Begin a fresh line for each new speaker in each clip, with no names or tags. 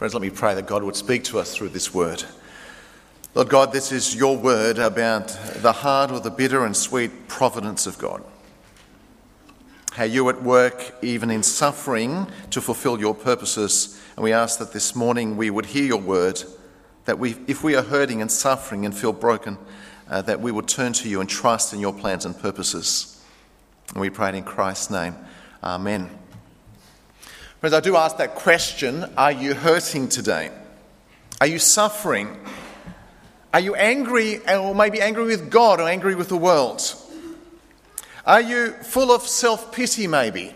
Friends, let me pray that God would speak to us through this word. Lord God, this is your word about the hard or the bitter and sweet providence of God. How you at work even in suffering to fulfill your purposes. And we ask that this morning we would hear your word, that if we are hurting and suffering and feel broken, that we would turn to you and trust in your plans and purposes. And we pray it in Christ's name. Amen. Friends, I do ask that question, are you hurting today? Are you suffering? Are you angry, or maybe angry with God or angry with the world? Are you full of self-pity maybe?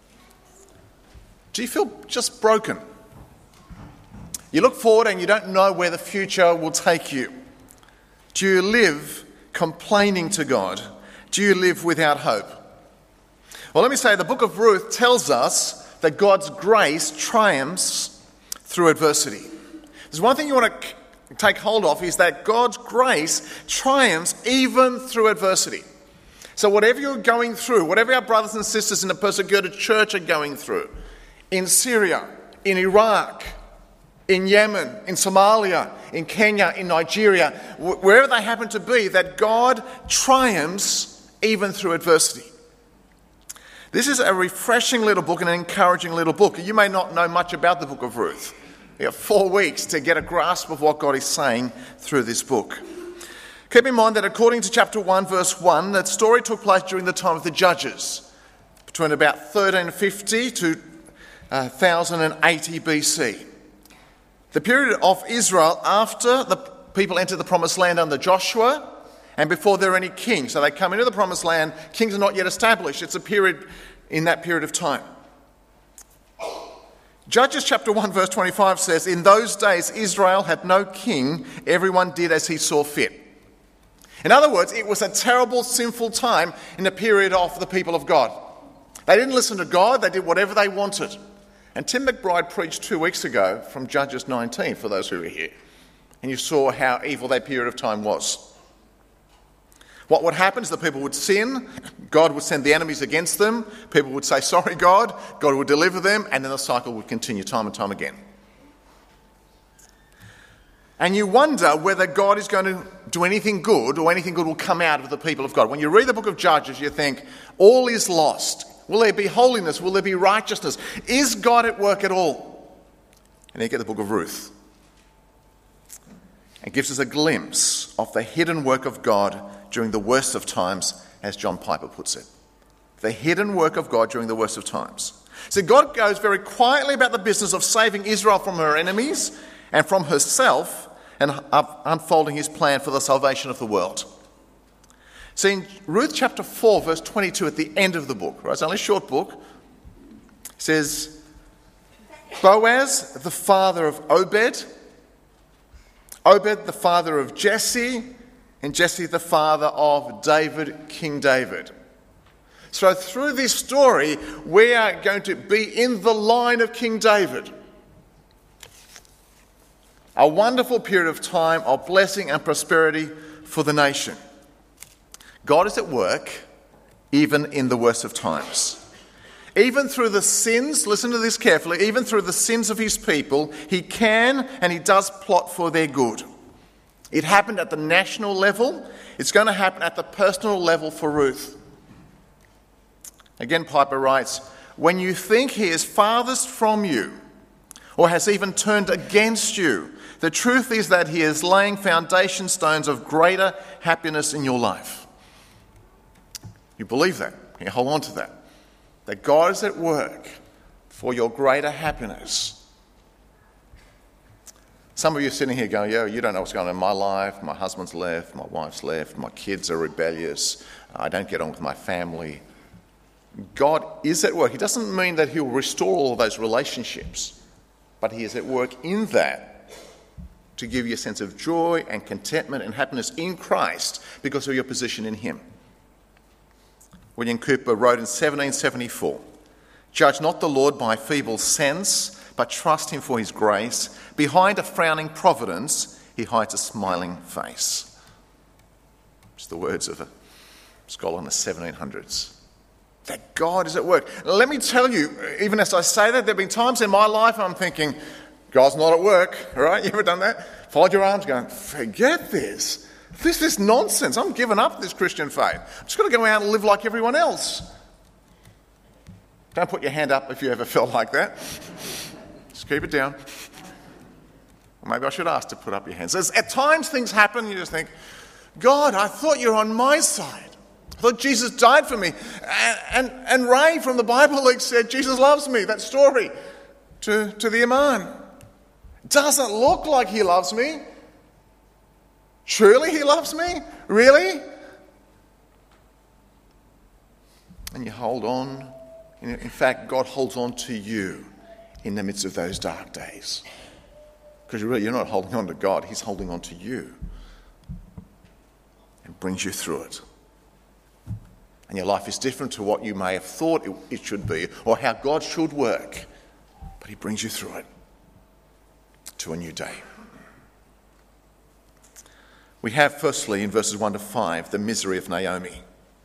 Do you feel just broken? You look forward and you don't know where the future will take you. Do you live complaining to God? Do you live without hope? Well, let me say, the book of Ruth tells us that God's grace triumphs through adversity. There's one thing you want to take hold of, is that God's grace triumphs even through adversity. So whatever you're going through, whatever our brothers and sisters in the persecuted church are going through, in Syria, in Iraq, in Yemen, in Somalia, in Kenya, in Nigeria, wherever they happen to be, that God triumphs even through adversity. This is a refreshing little book and an encouraging little book. You may not know much about the book of Ruth. You have 4 weeks to get a grasp of what God is saying through this book. Keep in mind that according to chapter 1, verse 1, that story took place during the time of the Judges, between about 1350 to 1080 BC. The period of Israel after the people entered the promised land under Joshua and before there are any kings. So they come into the promised land, kings are not yet established. It's a period in that period of time. Judges chapter 1 verse 25 says, "In those days Israel had no king, everyone did as he saw fit." In other words, it was a terrible, sinful time in the period of the people of God. They didn't listen to God, they did whatever they wanted. And Tim McBride preached 2 weeks ago from Judges 19, for those who were here. And you saw how evil that period of time was. What would happen is the people would sin, God would send the enemies against them, people would say, sorry God, God would deliver them, and then the cycle would continue time and time again. And you wonder whether God is going to do anything good or anything good will come out of the people of God. When you read the book of Judges, you think, all is lost. Will there be holiness? Will there be righteousness? Is God at work at all? And then you get the book of Ruth. It gives us a glimpse of the hidden work of God during the worst of times, as John Piper puts it. The hidden work of God during the worst of times. So God goes very quietly about the business of saving Israel from her enemies and from herself and unfolding his plan for the salvation of the world. See, in Ruth chapter 4, verse 22, at the end of the book, right, it's only a short book, it says, Boaz, the father of Obed, Obed, the father of Jesse, and Jesse, the father of David, King David. So through this story, we are going to be in the line of King David. A wonderful period of time of blessing and prosperity for the nation. God is at work even in the worst of times. Even through the sins, listen to this carefully, even through the sins of his people, he can and he does plot for their good. It happened at the national level. It's going to happen at the personal level for Ruth. Again, Piper writes, when you think he is farthest from you or has even turned against you, the truth is that he is laying foundation stones of greater happiness in your life. You believe that. You hold on to that. That God is at work for your greater happiness. Some of you are sitting here going, yeah, you don't know what's going on in my life. My husband's left, my wife's left, my kids are rebellious, I don't get on with my family. God is at work. He doesn't mean that he'll restore all of those relationships, but he is at work in that to give you a sense of joy and contentment and happiness in Christ because of your position in him. William Cooper wrote in 1774, "Judge not the Lord by feeble sense, but trust him for his grace. Behind a frowning providence, he hides a smiling face." It's the words of a scholar in the 1700s. That God is at work. Let me tell you, even as I say that, there have been times in my life I'm thinking, God's not at work, all right? You ever done that? Fold your arms going, forget this. This is nonsense. I'm giving up this Christian faith. I'm just going to go out and live like everyone else. Don't put your hand up if you ever felt like that. Just keep it down. Or maybe I should ask to put up your hands. At times things happen, you just think, God, I thought you were on my side. I thought Jesus died for me. And Ray from the Bible League said, Jesus loves me, that story to the Imam. Doesn't look like he loves me. Truly he loves me? Really? And you hold on. In fact, God holds on to you in the midst of those dark days. Because you're not holding on to God, he's holding on to you. And brings you through it. And your life is different to what you may have thought it should be or how God should work. But he brings you through it to a new day. We have, firstly, in verses 1 to 5, the misery of Naomi.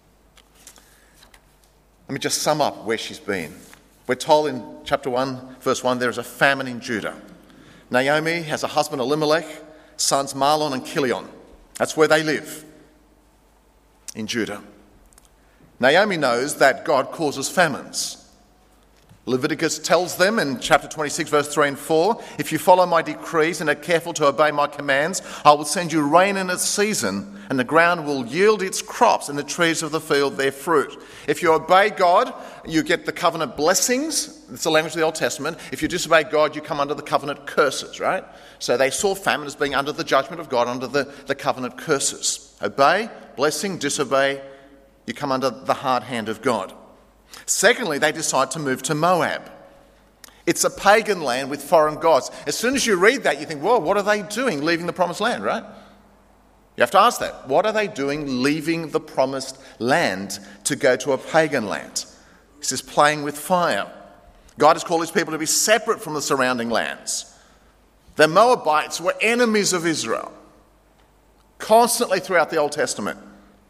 Let me just sum up where she's been. We're told in chapter 1, verse 1, there is a famine in Judah. Naomi has a husband, Elimelech, sons Mahlon and Chilion. That's where they live, in Judah. Naomi knows that God causes famines. Leviticus tells them in chapter 26, verse 3 and 4, if you follow my decrees and are careful to obey my commands, I will send you rain in its season, and the ground will yield its crops and the trees of the field their fruit. If you obey God, you get the covenant blessings. It's the language of the Old Testament. If you disobey God, you come under the covenant curses, right? So they saw famine as being under the judgment of God, under the covenant curses. Obey, blessing, disobey, you come under the hard hand of God. Secondly, they decide to move to Moab. It's a pagan land with foreign gods. As soon as you read that, you think, whoa, what are they doing leaving the promised land, right? You have to ask that. What are they doing leaving the promised land to go to a pagan land? This is playing with fire. God has called his people to be separate from the surrounding lands. The Moabites were enemies of Israel, constantly throughout the Old Testament.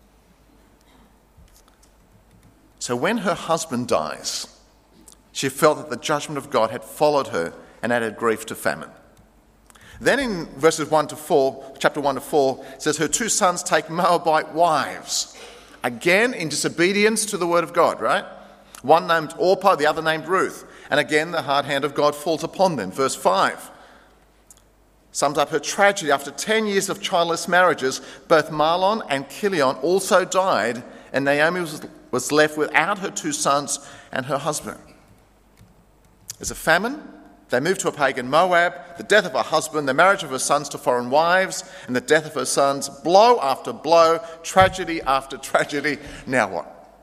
So when her husband dies, she felt that the judgment of God had followed her and added grief to famine. Then in verses 1 to 4, chapter 1 to 4, it says her two sons take Moabite wives. Again, in disobedience to the word of God, right? One named Orpah, the other named Ruth. And again, the hard hand of God falls upon them. Verse 5 sums up her tragedy. After 10 years of childless marriages, both Mahlon and Chilion also died, and Naomi was left without her two sons and her husband. There's a famine. They moved to a pagan Moab, the death of her husband, the marriage of her sons to foreign wives, and the death of her sons, blow after blow, tragedy after tragedy. Now what?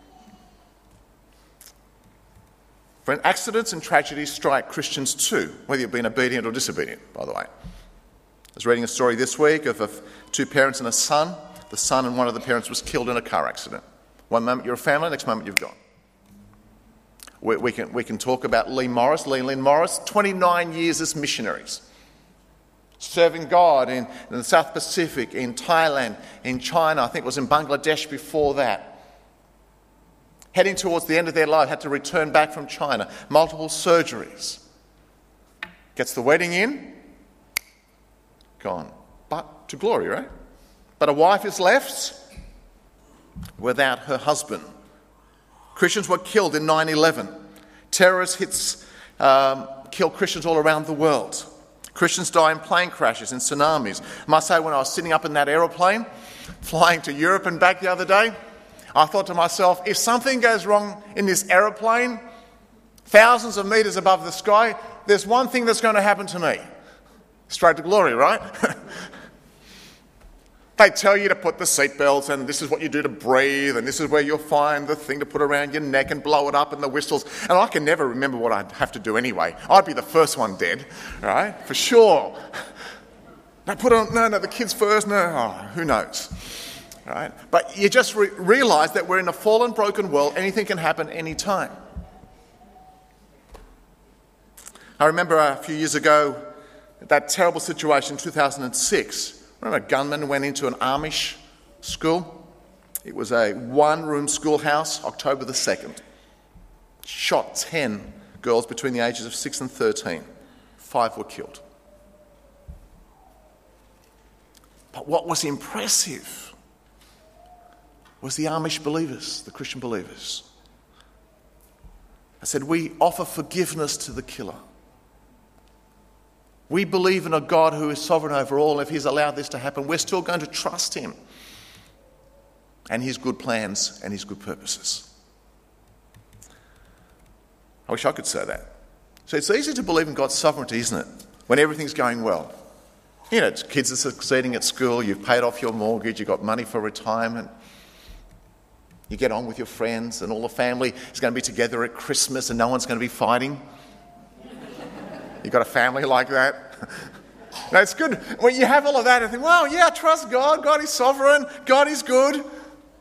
Friend, accidents and tragedies strike Christians too, whether you've been obedient or disobedient, by the way. I was reading a story this week of two parents and a son. The son and one of the parents was killed in a car accident. One moment you're a family, next moment you've gone. We can talk about Lee and Lynn Morris, 29 years as missionaries, serving God in the South Pacific, in Thailand, in China, I think it was in Bangladesh before that. Heading towards the end of their life, had to return back from China, multiple surgeries. Gets the wedding in, gone. But to glory, right? But a wife is left without her husband. Christians were killed in 9/11. Terrorist hits kill Christians all around the world. Christians die in plane crashes, in tsunamis. I must say, when I was sitting up in that aeroplane, flying to Europe and back the other day, I thought to myself, if something goes wrong in this aeroplane, thousands of metres above the sky, there's one thing that's going to happen to me. Straight to glory, right? They tell you to put the seatbelts, and this is what you do to breathe, and this is where you'll find the thing to put around your neck and blow it up, and the whistles. And I can never remember what I'd have to do anyway. I'd be the first one dead, right? For sure. No, the kids first. No, who knows, right? But you just realise that we're in a fallen, broken world. Anything can happen any time. I remember a few years ago that terrible situation in 2006. Remember, a gunman went into an Amish school. It was a one-room schoolhouse, October the 2nd. Shot 10 girls between the ages of 6 and 13. 5 were killed. But what was impressive was the Amish believers, the Christian believers. I said, we offer forgiveness to the killer. We believe in a God who is sovereign over all. If he's allowed this to happen, we're still going to trust him and his good plans and his good purposes. I wish I could say that. So it's easy to believe in God's sovereignty, isn't it? When everything's going well. You know, kids are succeeding at school, you've paid off your mortgage, you've got money for retirement. You get on with your friends and all the family is going to be together at Christmas and no one's going to be fighting. You've got a family like that. No, it's good when you have all of that and think, well, yeah, I trust God. God is sovereign. God is good. And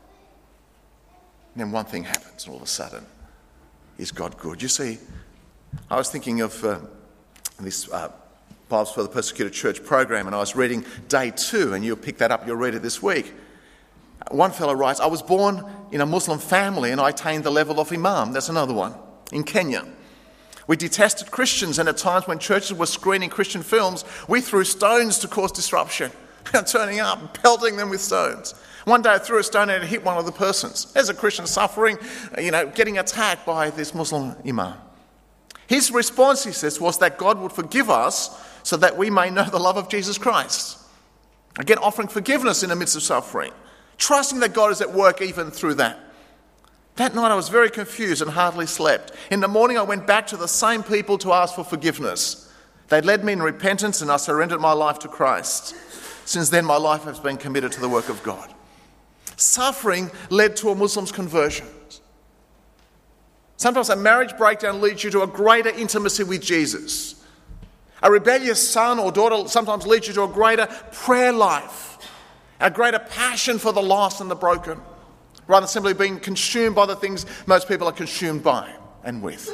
then one thing happens and all of a sudden, is God good? You see, I was thinking of this Bibles for the Persecuted Church program, and I was reading day 2, and you'll pick that up, you'll read it this week. One fellow writes, I was born in a Muslim family and I attained the level of imam. That's another one, in Kenya. We detested Christians, and at times when churches were screening Christian films, we threw stones to cause disruption, turning up and pelting them with stones. One day I threw a stone and it hit one of the persons. There's a Christian suffering, getting attacked by this Muslim imam. His response, he says, was that God would forgive us so that we may know the love of Jesus Christ. Again, offering forgiveness in the midst of suffering. Trusting that God is at work even through that. That night I was very confused and hardly slept. In the morning I went back to the same people to ask for forgiveness. They led me in repentance and I surrendered my life to Christ. Since then my life has been committed to the work of God. Suffering led to a Muslim's conversion. Sometimes a marriage breakdown leads you to a greater intimacy with Jesus. A rebellious son or daughter sometimes leads you to a greater prayer life. A greater passion for the lost and the broken, rather than simply being consumed by the things most people are consumed by and with.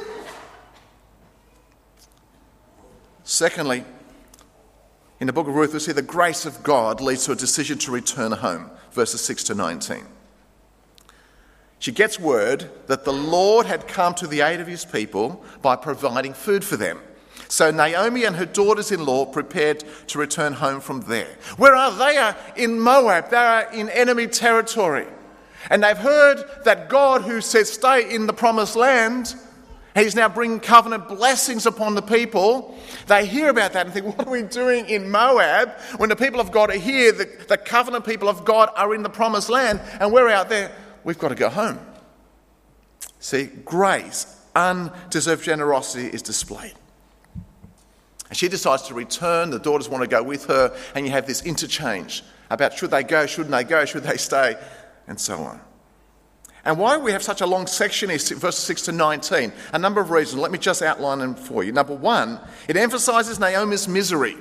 Secondly, in the book of Ruth, we see the grace of God leads to a decision to return home, verses 6 to 19. She gets word that the Lord had come to the aid of his people by providing food for them. So Naomi and her daughters-in-law prepared to return home from there. Where are they? They are in Moab. They are in enemy territory. And they've heard that God, who says stay in the promised land, he's now bringing covenant blessings upon the people. They hear about that and think, what are we doing in Moab when the people of God are here? The covenant people of God are in the promised land and we're out there. We've got to go home. See, grace, undeserved generosity is displayed. And she decides to return. The daughters want to go with her. And you have this interchange about should they go, shouldn't they go, should they stay, and so on. And why we have such a long section is verses 6 to 19. A number of reasons. Let me just outline them for you. Number one, it emphasises Naomi's misery.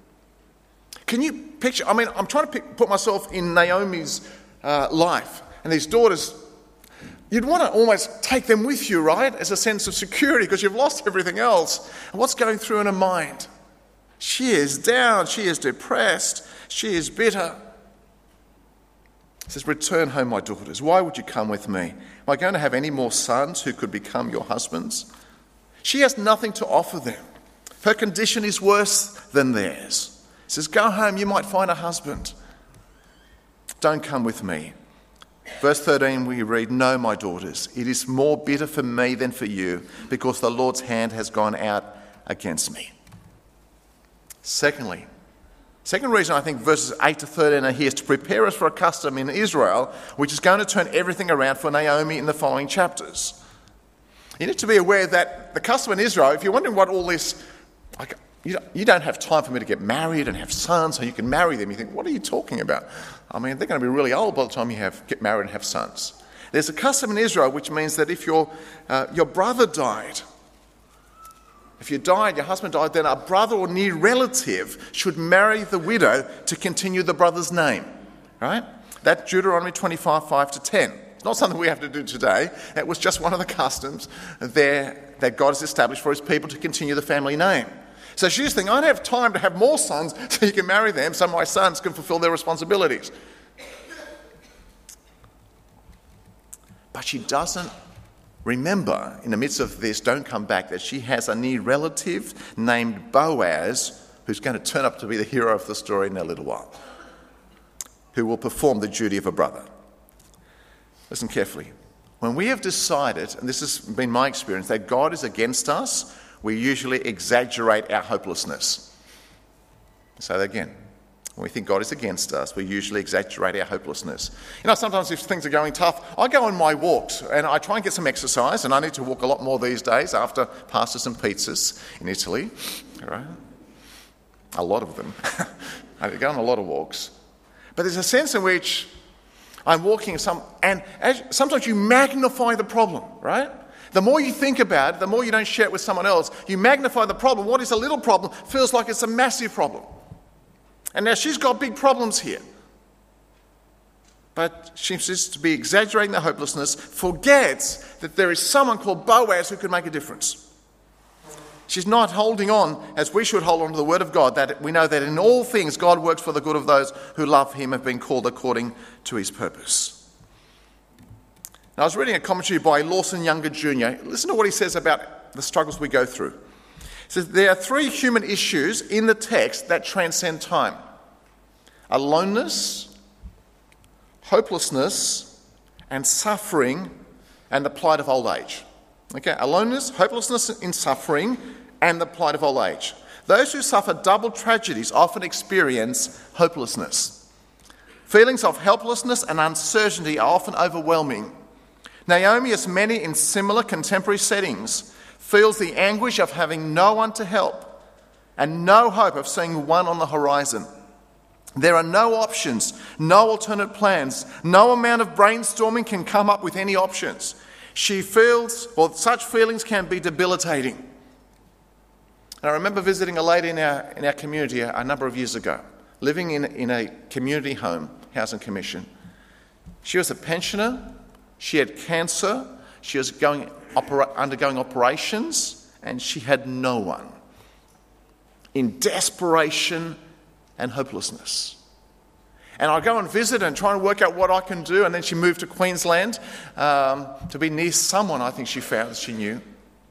Can you picture? I mean, I'm trying to put myself in Naomi's life. And these daughters, you'd want to almost take them with you, right? As a sense of security because you've lost everything else. And what's going through in her mind? She is down. She is depressed. She is bitter. It says, return home, my daughters. Why would you come with me? Am I going to have any more sons who could become your husbands? She has nothing to offer them. Her condition is worse than theirs. It says, go home. You might find a husband. Don't come with me. Verse 13 we read, no, my daughters, it is more bitter for me than for you because the Lord's hand has gone out against me. Second reason I think verses 8 to 13 are here is to prepare us for a custom in Israel which is going to turn everything around for Naomi in the following chapters. You need to be aware that the custom in Israel, if you're wondering what all this, you don't have time for me to get married and have sons so you can marry them. You think, what are you talking about? I mean, they're going to be really old by the time you get married and have sons. There's a custom in Israel which means that if your brother died, if you died, your husband died, then a brother or near relative should marry the widow to continue the brother's name. Right? That's Deuteronomy 25, 5 to 10. It's not something we have to do today. It was just one of the customs there that God has established for his people to continue the family name. So she's thinking, I don't have time to have more sons so you can marry them so my sons can fulfill their responsibilities. But she doesn't remember, in the midst of this, don't come back, that she has a near relative named Boaz who's going to turn up to be the hero of the story in a little while, who will perform the duty of a brother. Listen carefully. When we have decided, and this has been my experience, that God is against us, we usually exaggerate our hopelessness. I'll say that again. When we think God is against us, we usually exaggerate our hopelessness. Sometimes if things are going tough, I go on my walks and I try and get some exercise, and I need to walk a lot more these days after pastas and pizzas in Italy. Right? A lot of them. I go on a lot of walks. But there's a sense in which I'm walking and sometimes you magnify the problem, right? The more you think about it, the more you don't share it with someone else, you magnify the problem. What is a little problem feels like it's a massive problem. And now she's got big problems here. But she seems to be exaggerating the hopelessness, forgets that there is someone called Boaz who can make a difference. She's not holding on as we should hold on to the word of God, that we know that in all things God works for the good of those who love him, have been called according to his purpose. Now, I was reading a commentary by Lawson Younger Jr. Listen to what he says about the struggles we go through. He says, there are three human issues in the text that transcend time: aloneness, hopelessness, and suffering, and the plight of old age. Okay, aloneness, hopelessness in suffering, and the plight of old age. Those who suffer double tragedies often experience hopelessness. Feelings of helplessness and uncertainty are often overwhelming. Naomi, as many in similar contemporary settings, feels the anguish of having no one to help and no hope of seeing one on the horizon. There are no options, no alternate plans, no amount of brainstorming can come up with any options. She feels, such feelings can be debilitating. And I remember visiting a lady in our community a number of years ago, living in a community home, housing commission. She was a pensioner, she had cancer, she was undergoing operations, and she had no one. In desperation and hopelessness. And I go and visit and try and work out what I can do, and then she moved to Queensland to be near someone I think she found that she knew.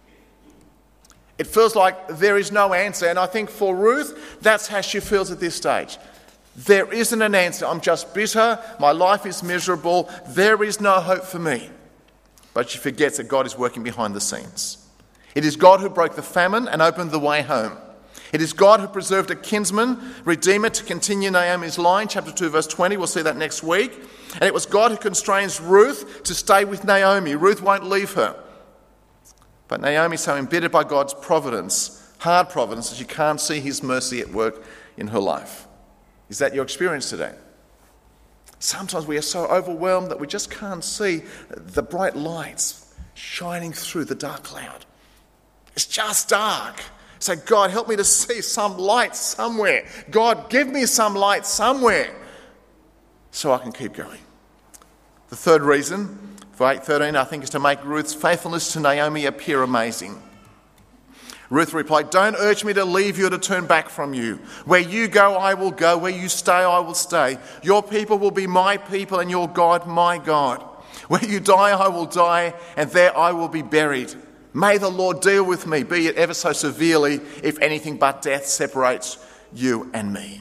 It feels like there is no answer, and I think for Ruth, that's how she feels at this stage. There isn't an answer. I'm just bitter. My life is miserable. There is no hope for me. But she forgets that God is working behind the scenes. It is God who broke the famine and opened the way home. It is God who preserved a kinsman, redeemer, to continue Naomi's line. Chapter 2, verse 20. We'll see that next week. And it was God who constrains Ruth to stay with Naomi. Ruth won't leave her. But Naomi is so embittered by God's providence, hard providence, that she can't see his mercy at work in her life. Is that your experience today? Sometimes we are so overwhelmed that we just can't see the bright lights shining through the dark cloud. It's just dark. So God, help me to see some light somewhere. God, give me some light somewhere so I can keep going. The third reason for 8:13, I think, is to make Ruth's faithfulness to Naomi appear amazing. Ruth replied, "Don't urge me to leave you or to turn back from you. Where you go, I will go. Where you stay, I will stay. Your people will be my people and your God, my God. Where you die, I will die, and there I will be buried. May the Lord deal with me, be it ever so severely, if anything but death separates you and me."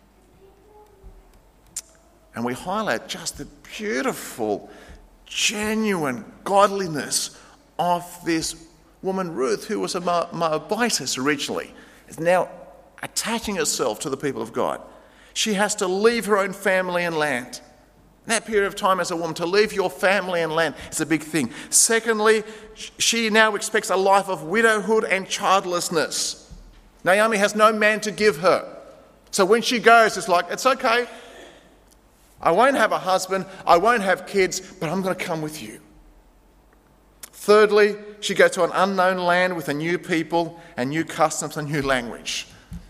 And we highlight just the beautiful, genuine godliness of this woman Ruth, who was a Moabitess originally, is now attaching herself to the people of God. She has to leave her own family and land. In that period of time as a woman, to leave your family and land is a big thing. Secondly, she now expects a life of widowhood and childlessness. Naomi has no man to give her. So when she goes, it's like, it's okay. I won't have a husband, I won't have kids, but I'm going to come with you. Thirdly, she goes to an unknown land with a new people and new customs and new language.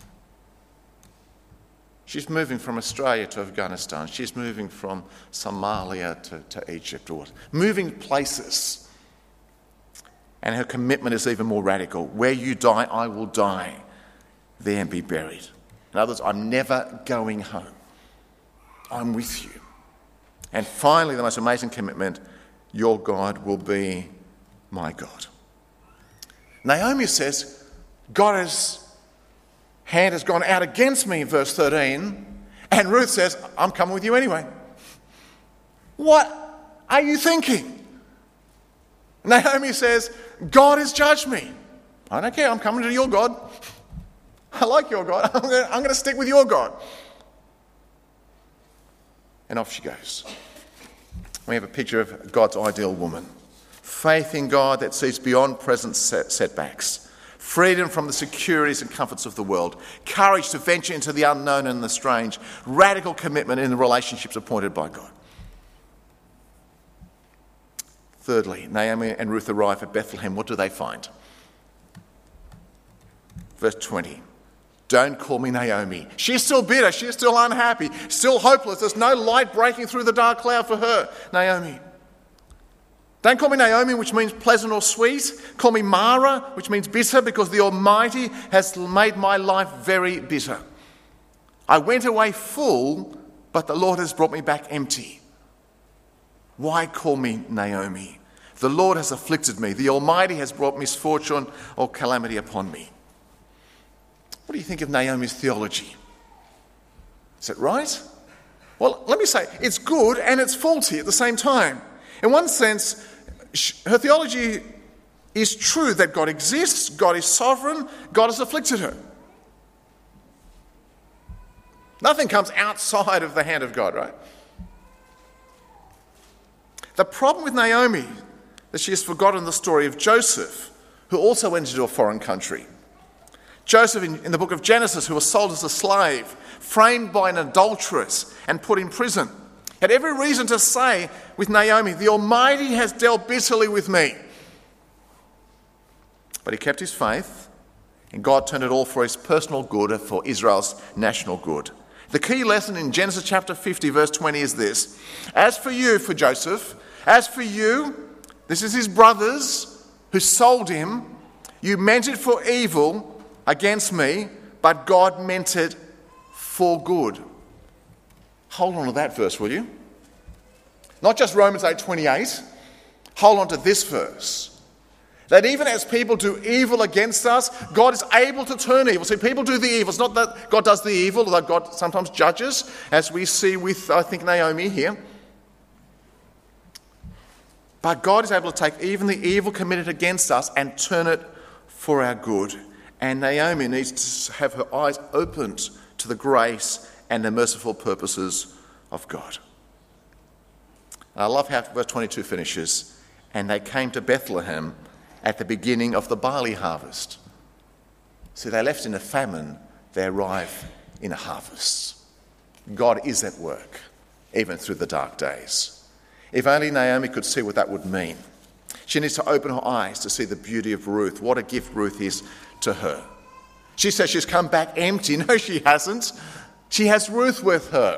She's moving from Australia to Afghanistan. She's moving from Somalia to Egypt, or moving places. And her commitment is even more radical. Where you die, I will die, there and be buried. In other words, I'm never going home. I'm with you. And finally, the most amazing commitment, your God will be my God. Naomi says, God's hand has gone out against me, verse 13. And Ruth says, I'm coming with you anyway. What are you thinking? Naomi says, God has judged me. I don't care, I'm coming to your God. I like your God. I'm going to stick with your God. And off she goes. We have a picture of God's ideal woman. Faith in God that sees beyond present setbacks. Freedom from the securities and comforts of the world. Courage to venture into the unknown and the strange. Radical commitment in the relationships appointed by God. Thirdly, Naomi and Ruth arrive at Bethlehem. What do they find? Verse 20. Don't call me Naomi. She's still bitter. She's still unhappy. Still hopeless. There's no light breaking through the dark cloud for her. Naomi. Don't call me Naomi, which means pleasant or sweet. Call me Mara, which means bitter, because the Almighty has made my life very bitter. I went away full, but the Lord has brought me back empty. Why call me Naomi? The Lord has afflicted me. The Almighty has brought misfortune or calamity upon me. What do you think of Naomi's theology? Is it right? Well, let me say, it's good and it's faulty at the same time. In one sense, her theology is true that God exists, God is sovereign, God has afflicted her. Nothing comes outside of the hand of God, right? The problem with Naomi is that she has forgotten the story of Joseph, who also went into a foreign country. Joseph in the book of Genesis, who was sold as a slave, framed by an adulteress and put in prison, had every reason to say with Naomi, the Almighty has dealt bitterly with me. But he kept his faith, and God turned it all for his personal good and for Israel's national good. The key lesson in Genesis chapter 50, verse 20 is this. As for you, for Joseph, as for you, this is his brothers who sold him, you meant it for evil against me, but God meant it for good. Hold on to that verse, will you? Not just Romans 8:28. Hold on to this verse. That even as people do evil against us, God is able to turn evil. See, people do the evil. It's not that God does the evil, although God sometimes judges, as we see with, I think, Naomi here. But God is able to take even the evil committed against us and turn it for our good. And Naomi needs to have her eyes opened to the grace and the merciful purposes of God. And I love how verse 22 finishes. And they came to Bethlehem at the beginning of the barley harvest. See, they left in a famine, they arrive in a harvest. God is at work, even through the dark days. If only Naomi could see what that would mean. She needs to open her eyes to see the beauty of Ruth, what a gift Ruth is to her. She says she's come back empty. No, she hasn't. She has Ruth with her,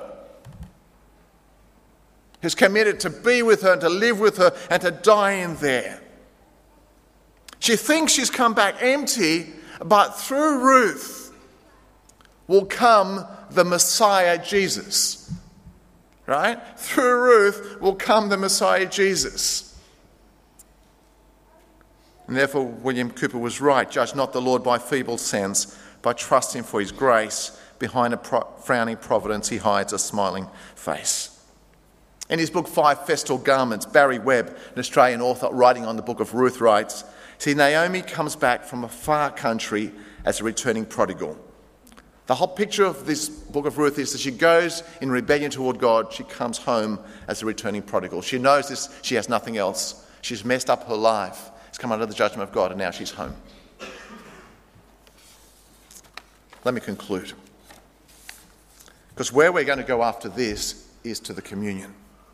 who's committed to be with her and to live with her and to die in there. She thinks she's come back empty, but through Ruth will come the Messiah Jesus. Right? Through Ruth will come the Messiah Jesus. And therefore, William Cooper was right. Judge not the Lord by feeble sense, but trust him for his grace. Behind a frowning providence, he hides a smiling face. In his book, 5 Festal Garments, Barry Webb, an Australian author writing on the book of Ruth, writes, see, Naomi comes back from a far country as a returning prodigal. The whole picture of this book of Ruth is that she goes in rebellion toward God. She comes home as a returning prodigal. She knows this. She has nothing else. She's messed up her life. It's come under the judgment of God, and now she's home. Let me conclude. Because where we're going to go after this is to the communion,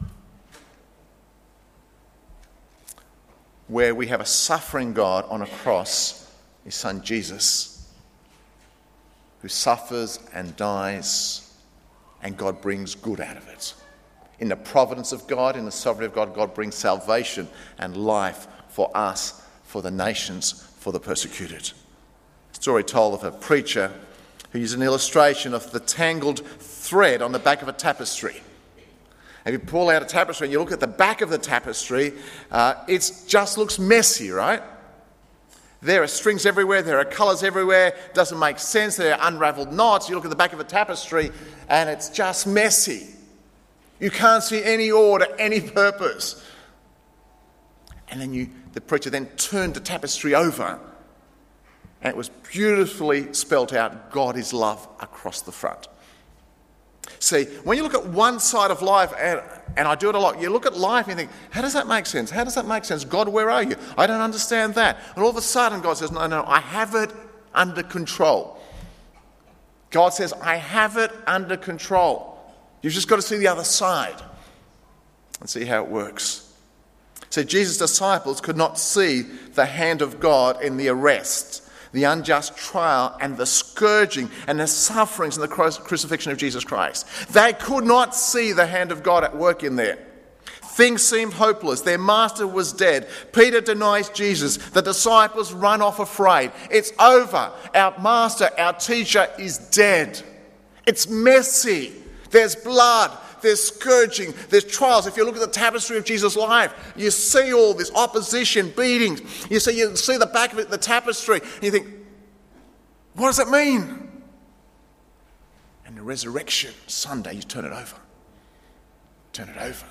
where we have a suffering God on a cross, his son Jesus, who suffers and dies, and God brings good out of it. In the providence of God, in the sovereignty of God, God brings salvation and life for us, for the nations, for the persecuted. A story told of a preacher who used an illustration of the tangled thread on the back of a tapestry. If you pull out a tapestry and you look at the back of the tapestry, it just looks messy, right? There are strings everywhere, there are colours everywhere, doesn't make sense, there are unravelled knots. You look at the back of a tapestry and it's just messy. You can't see any order, any purpose. And then the preacher then turned the tapestry over and it was beautifully spelt out, God is love, across the front. See, when you look at one side of life, and I do it a lot, you look at life and you think, how does that make sense? How does that make sense? God, where are you? I don't understand that. And all of a sudden God says, no, I have it under control. God says, I have it under control. You've just got to see the other side and see how it works. See, Jesus' disciples could not see the hand of God in the arrest, the unjust trial and the scourging and the sufferings and the crucifixion of Jesus Christ. They could not see the hand of God at work in there. Things seemed hopeless. Their master was dead. Peter denies Jesus. The disciples run off afraid. It's over. Our master, our teacher is dead. It's messy. There's blood. There's scourging, there's trials. If you look at the tapestry of Jesus' life, you see all this opposition, beatings. You see the back of it, the tapestry, and you think, what does it mean? And the resurrection, Sunday, you turn it over. Turn it over.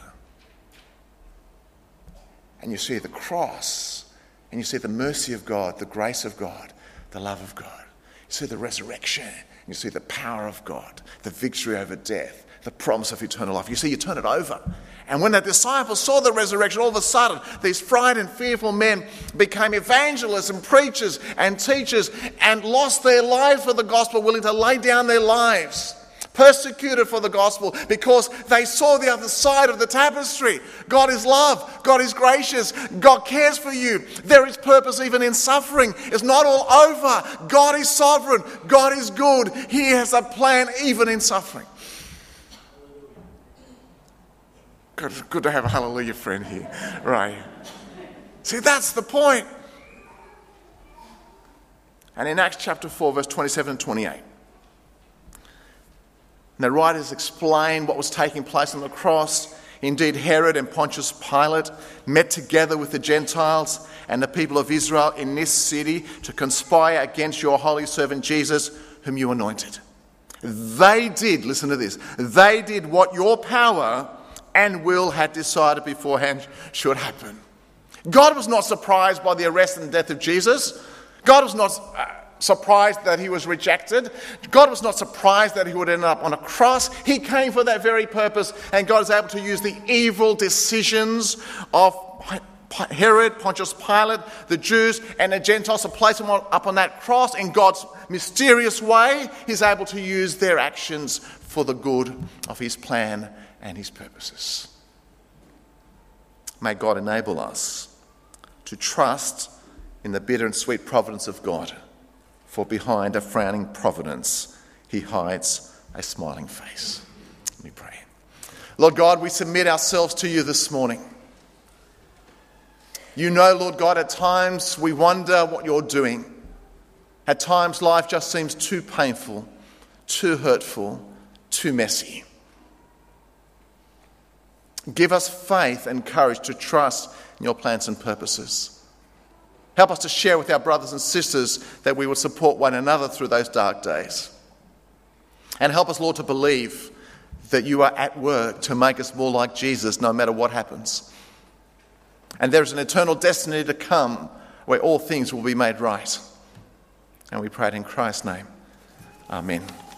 And you see the cross, and you see the mercy of God, the grace of God, the love of God. You see the resurrection, and you see the power of God, the victory over death, the promise of eternal life. You see, you turn it over. And when the disciples saw the resurrection, all of a sudden, these frightened, fearful men became evangelists and preachers and teachers and lost their lives for the gospel, willing to lay down their lives, persecuted for the gospel because they saw the other side of the tapestry. God is love. God is gracious. God cares for you. There is purpose even in suffering. It's not all over. God is sovereign. God is good. He has a plan even in suffering. Good to have a hallelujah friend here. Right. See, that's the point. And in Acts chapter 4, verse 27 and 28, the writers explain what was taking place on the cross. Indeed, Herod and Pontius Pilate met together with the Gentiles and the people of Israel in this city to conspire against your holy servant Jesus, whom you anointed. They did, listen to this, they did what your power and will had decided beforehand should happen. God was not surprised by the arrest and death of Jesus. God was not surprised that he was rejected. God was not surprised that he would end up on a cross. He came for that very purpose, and God is able to use the evil decisions of Herod, Pontius Pilate, the Jews, and the Gentiles to place him up on that cross in God's mysterious way. He's able to use their actions for the good of his plan and his purposes. May God enable us to trust in the bitter and sweet providence of God, for behind a frowning providence he hides a smiling face. Let me pray. Lord God, we submit ourselves to you this morning. You know, Lord God, at times we wonder what you're doing. At times life just seems too painful, too hurtful, too messy. Give us faith and courage to trust in your plans and purposes. Help us to share with our brothers and sisters that we will support one another through those dark days. And help us, Lord, to believe that you are at work to make us more like Jesus no matter what happens. And there is an eternal destiny to come where all things will be made right. And we pray it in Christ's name. Amen.